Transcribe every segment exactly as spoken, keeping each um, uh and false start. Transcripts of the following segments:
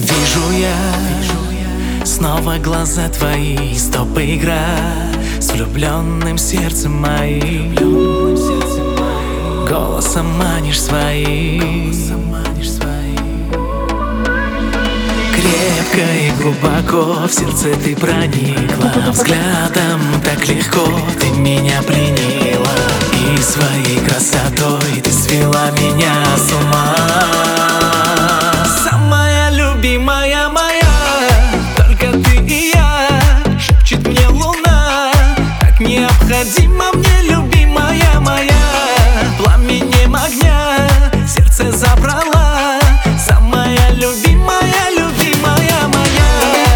Вижу я снова глаза твои, стоп-игра с влюбленным сердцем моим. Голосом манишь своим, крепко и глубоко в сердце ты проникла. Взглядом так легко ты меня пленила, и своей красотой ты свела меня с ума. Самая любимая моя, только ты и я, шепчет мне луна. Так необходима мне любимая моя, пламенем огня сердце забрала. Самая любимая, любимая моя.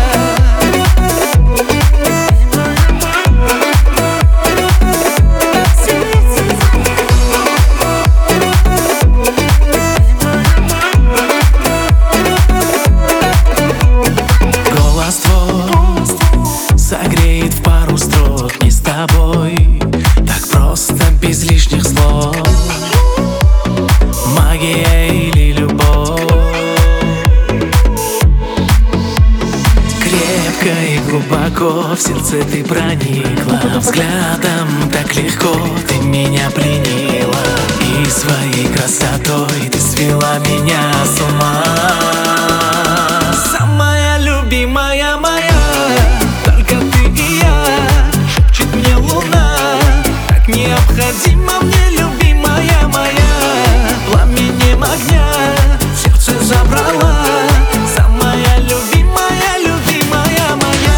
Голос твой согреет в пару строк. Не с тобой так просто, без лишних слов. Магия или любовь, крепко и глубоко в сердце ты проникла. Взглядом так легко ты меня пленила, и своей красотой ты свела меня с ума. Самая любимая моя, только ты и я, шепчет мне луна. Так необходима мне любимая моя, пламенем огня сердце забрала. Самая любимая, любимая моя.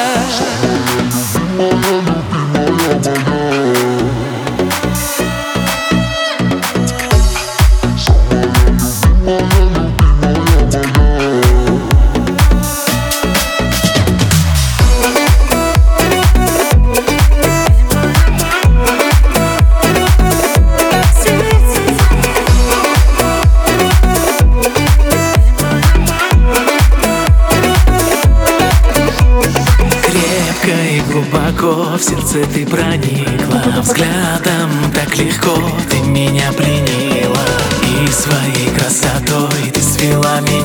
И глубоко в сердце ты проникла. Взглядом так легко ты меня пленила, и своей красотой ты свела меня